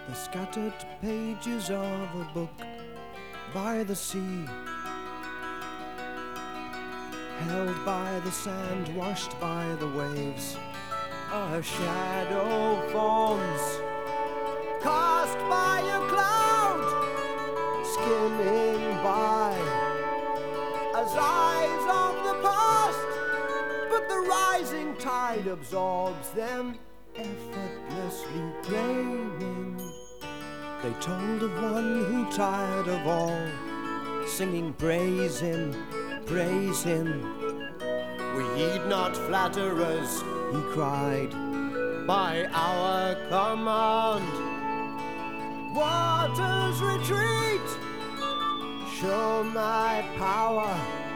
the scattered pages of a book by the sea, held by the sand, washed by the waves. A shadow forms, cast by a cloud, skimming by as eyes of the past, but the rising tide absorbs them, effortlessly claiming. They told of one who, tired of all, singing praise him, praise him. We heed not flatterers, he cried, by our command. Waters retreat, show my power,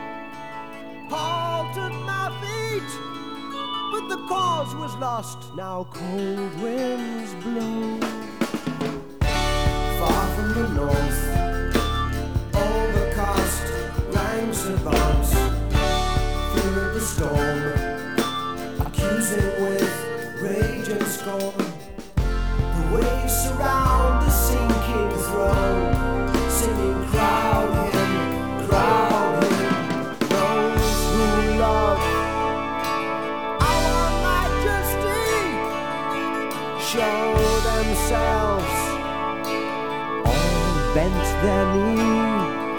halted my feet, but the cause was lost, now cold winds blow. Far from the north, overcast ranks of arms, fear the storm, accusing with rage and scorn. The waves surround the sinking throne, singing crowd him, crowd him. Those who love our majesty show themselves, all bent their knee.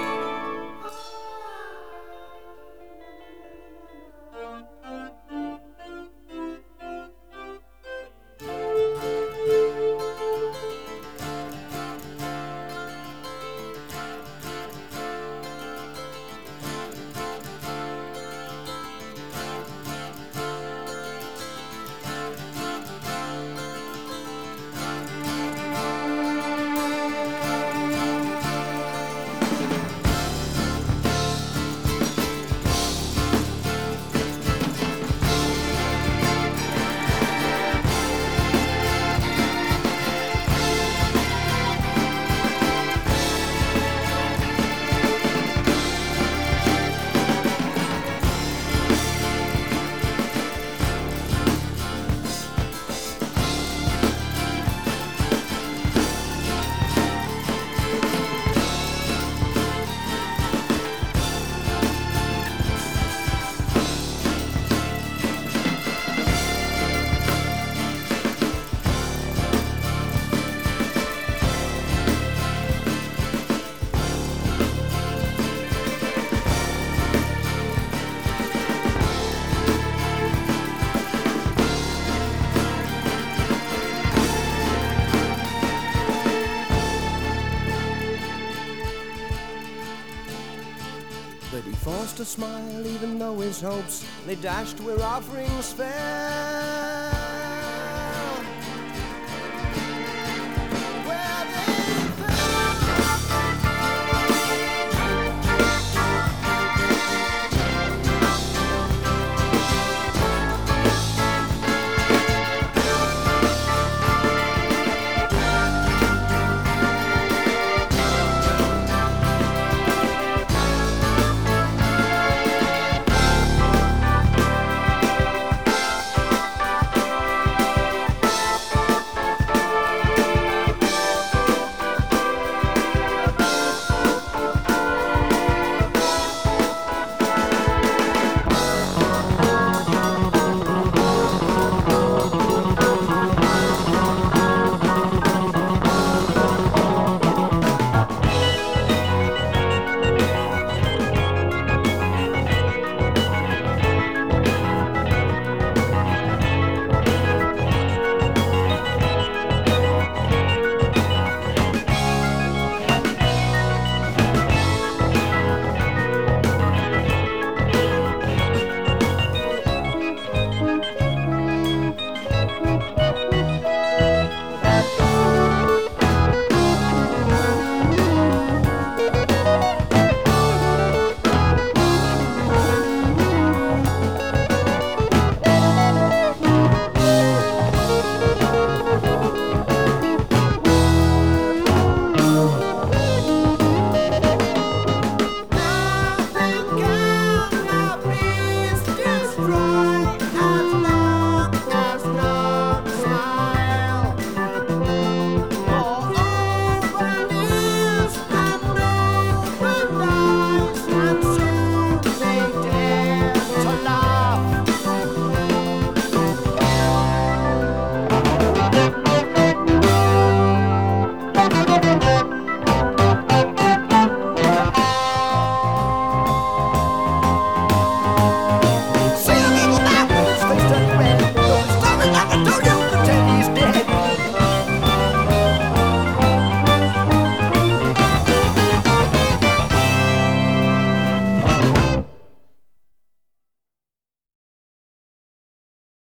But he forced a smile, even though his hopes they dashed where offerings fell.